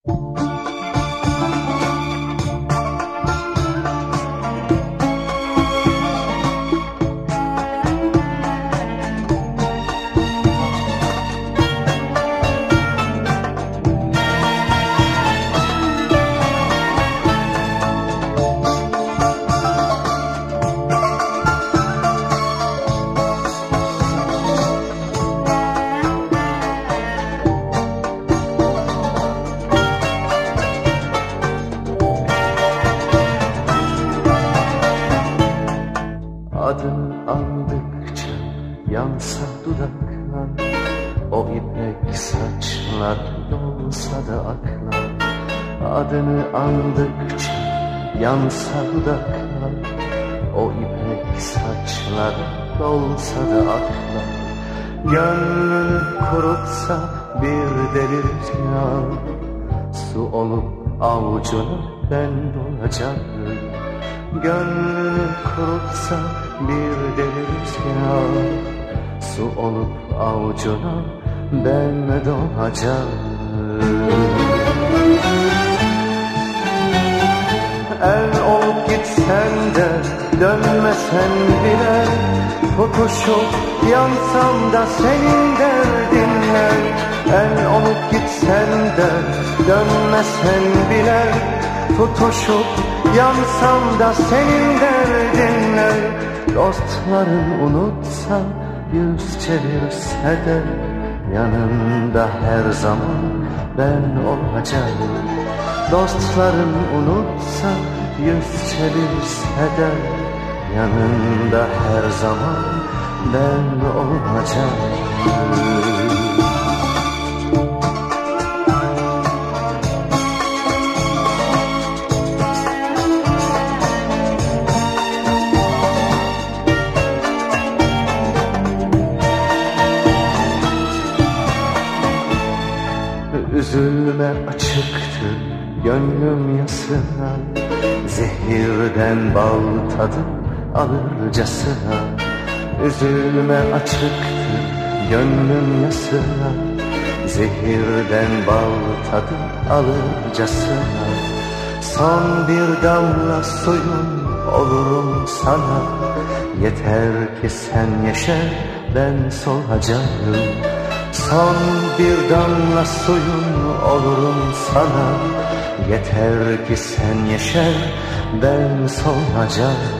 Adını andıkça yansa dudaklar, o ipek saçlar dolsa da aklar. Adını andıkça yansa dudaklar, o ipek saçlar dolsa da aklar. Gönlünü kurutsa bir deli rüzgar, su olup avucuna ben dolacağım. Gönlünü kurutsa bir deli rüzgar, su olup avucuna ben dolacağım. El olup gitsen de dönmesen bile, tutuşup yansam da senin derdinle. El olup gitsen de dönmesen bile, tutuşup yansam da senin derdinle. Dostların unutsa, yüz çevirse de yanında her zaman ben olacağım. Dostların unutsa, yüz çevirse de yanında her zaman ben olacağım. Üzülme açıktı gönlüm yasına, zehirden bal tadı alırcasına. Üzülme açıktı gönlüm yasına, zehirden bal tadı alırcasına. Son bir damla suyun olurum sana, yeter ki sen yeşer ben solacağım. Son bir damla suyun olurum sana, yeter ki sen yeşer ben solacağım.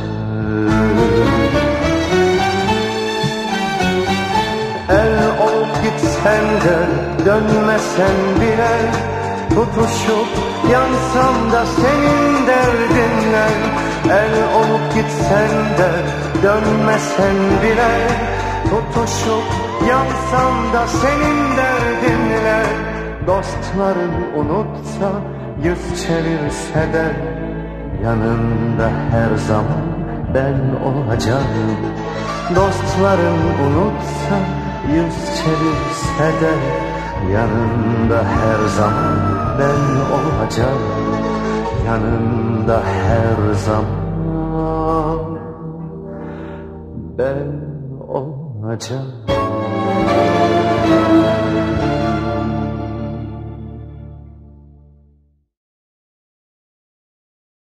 El olup gitsen de dönmesen bile, tutuşup yansam da senin derdinle. El olup gitsen de dönmesen bile, tutuşup yansam da senin derdinle. Dostların unutsa, yüz çevirse de yanında her zaman ben olacağım. Dostların unutsa, yüz çevirse de yanında her zaman ben olacağım. Yanında her zaman ben olacağım.